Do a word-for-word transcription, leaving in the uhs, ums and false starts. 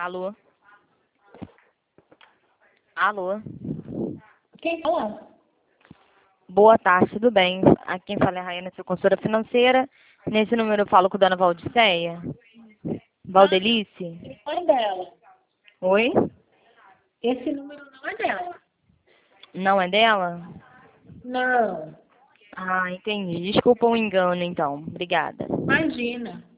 Alô? Alô? Quem fala? Boa tarde, tudo bem? Aqui quem fala é a Raiana, sua consultora financeira. Nesse número eu falo com a dona Valdiceia. Valdelice? Não é dela. Oi? Esse número não é dela. Não é dela? Não. Ah, entendi. Desculpa o engano, então. Obrigada. Imagina.